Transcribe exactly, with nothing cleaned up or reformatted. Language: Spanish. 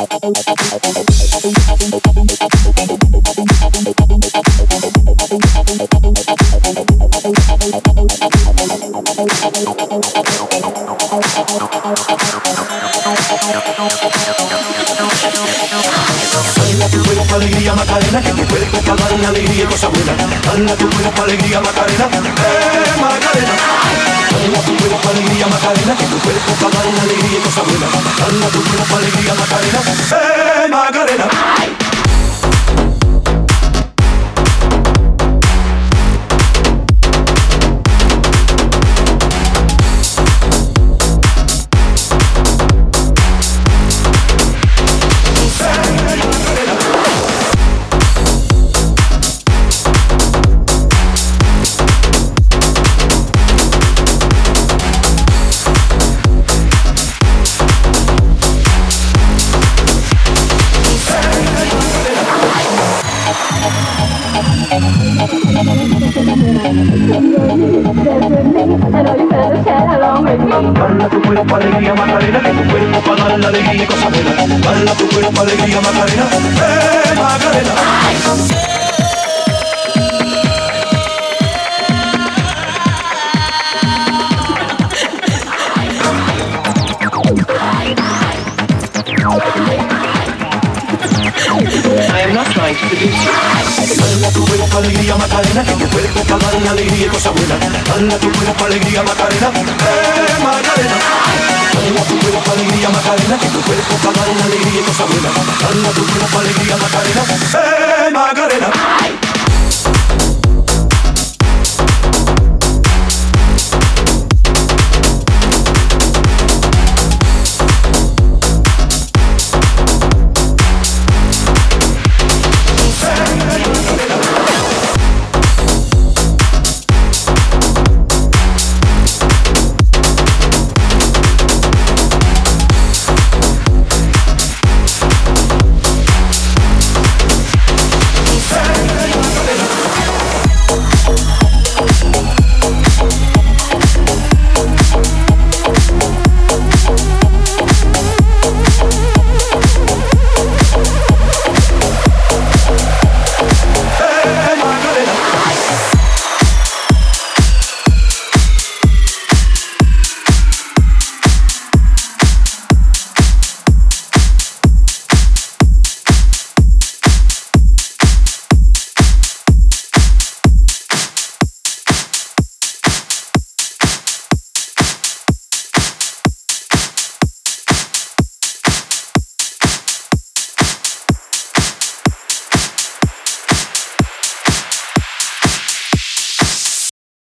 tu cuerpo alegría Macarena, que tu cuerpo para dar la alegría y cosa buena. Dala tu cuerpo alegría Macarena, eh Macarena. Dala tu cuerpo alegría Macarena, que tu cuerpo para dar la alegría y cosa buena. Dala tu cuerpo alegría Macarena, eh Macarena. Dala tu cuerpo alegría Macarena, que tu cuerpo para dar la alegría y cosa buena. Dala tu cuerpo alegría Macarena, eh Macarena. I am not trying to produce you. Dala tu cuerpo alegría Macarena, que tu cuerpo para dar la alegría y cosa buena. Dala tu cuerpo alegría Macarena, eh Macarena. Dala tu cuerpo alegría Macarena, que tu cuerpo para dar la alegría y cosa buena. Dala tu cuerpo alegría Macarena, eh Macarena.